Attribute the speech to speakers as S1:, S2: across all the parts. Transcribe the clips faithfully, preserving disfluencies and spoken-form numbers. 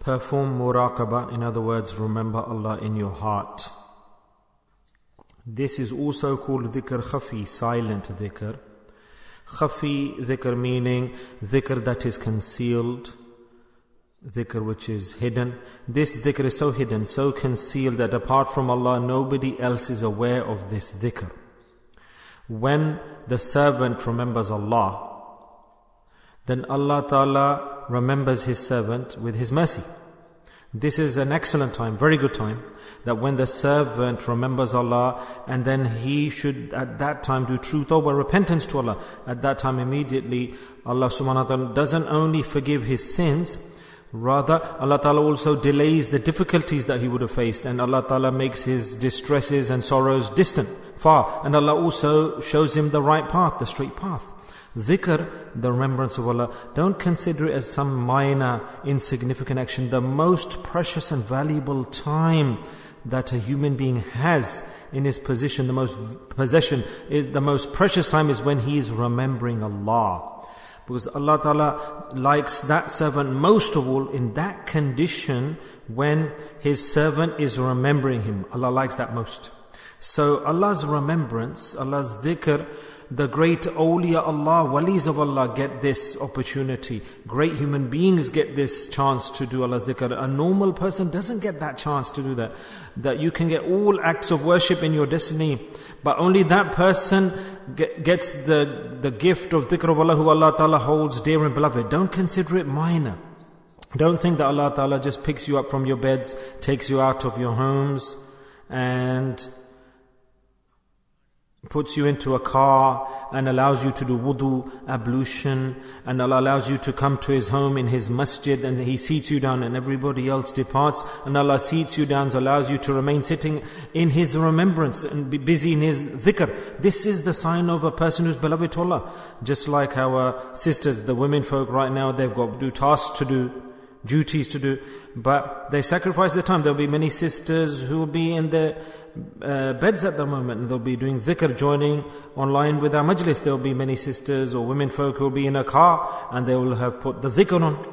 S1: Perform muraqabah, in other words, remember Allah in your heart. This is also called dhikr khafi, silent dhikr. Khafi dhikr meaning dhikr that is concealed, dhikr which is hidden. This dhikr is so hidden, so concealed that apart from Allah, nobody else is aware of this dhikr. When the servant remembers Allah, then Allah Ta'ala remembers His servant with His mercy. This is an excellent time, very good time, that when the servant remembers Allah, and then he should at that time do true tawbah, repentance to Allah. At that time immediately, Allah subhanahu wa ta'ala doesn't only forgive his sins, rather Allah Ta'ala also delays the difficulties that he would have faced, and Allah Ta'ala makes his distresses and sorrows distant, far, and Allah also shows him the right path, the straight path. Dhikr, the remembrance of Allah, don't consider it as some minor, insignificant action. The most precious and valuable time that a human being has in his position, the most possession, is the most precious time is when he is remembering Allah. Because Allah Ta'ala likes that servant most of all in that condition when his servant is remembering him. Allah likes that most. So Allah's remembrance, Allah's dhikr, the great awliya Allah, walis of Allah get this opportunity. Great human beings get this chance to do Allah's dhikr. A normal person doesn't get that chance to do that. That you can get all acts of worship in your destiny, but only that person get, gets the, the gift of dhikr of Allah who Allah Ta'ala holds dear and beloved. Don't consider it minor. Don't think that Allah Ta'ala just picks you up from your beds, takes you out of your homes, and puts you into a car and allows you to do wudu, ablution, and Allah allows you to come to His home in His masjid, and He seats you down and everybody else departs, and Allah seats you down, so allows you to remain sitting in His remembrance and be busy in His dhikr. This is the sign of a person who's beloved to Allah. Just like our sisters, the women folk right now, they've got to do tasks to do, duties to do, but they sacrifice their time. There'll be many sisters who will be in their uh, beds at the moment, and they'll be doing dhikr, joining online with our majlis. There'll be many sisters or women folk who will be in a car and they will have put the dhikr on.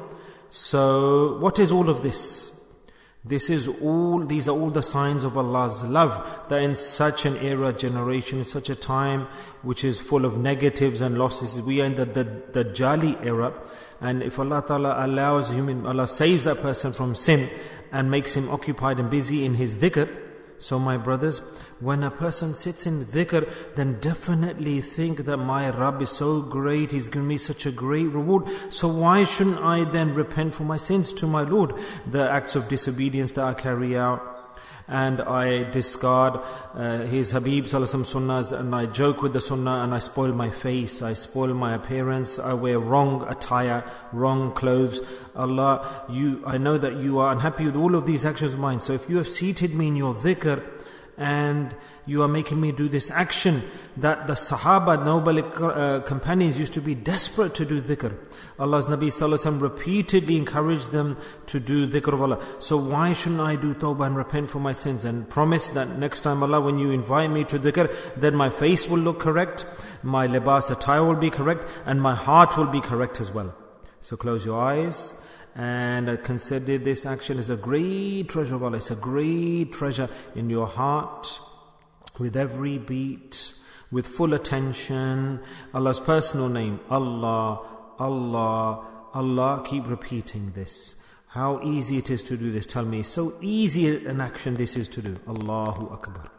S1: So what is all of this? This is all, these are all the signs of Allah's love, that in such an era, generation, in such a time which is full of negatives and losses, we are in the, the, the Jali era. And if Allah Ta'ala allows human, Allah saves that person from sin and makes him occupied and busy in his dhikr. So my brothers, when a person sits in dhikr, then definitely think that my Rabb is so great, He's given me such a great reward. So why shouldn't I then repent for my sins to my Lord? The acts of disobedience that I carry out, and I discard uh, His Habib Sallallahu Alaihi Wasallam sunnahs, and I joke with the sunnah, and I spoil my face, I spoil my appearance, I wear wrong attire, wrong clothes. Allah, you, I know that you are unhappy with all of these actions of mine. So if you have seated me in your dhikr, and you are making me do this action that the Sahaba, noble uh, companions used to be desperate to do dhikr. Allah's Nabi Sallallahu Alaihi Wasallam repeatedly encouraged them to do dhikr of Allah. So why shouldn't I do tawbah and repent for my sins and promise that next time, Allah, when you invite me to dhikr, then my face will look correct, my libas attire will be correct, and my heart will be correct as well. So close your eyes and consider this action as a great treasure of Allah. It's a great treasure in your heart, with every beat, with full attention. Allah's personal name, Allah, Allah, Allah. Keep repeating this. How easy it is to do this. Tell me, so easy an action this is to do. Allahu Akbar.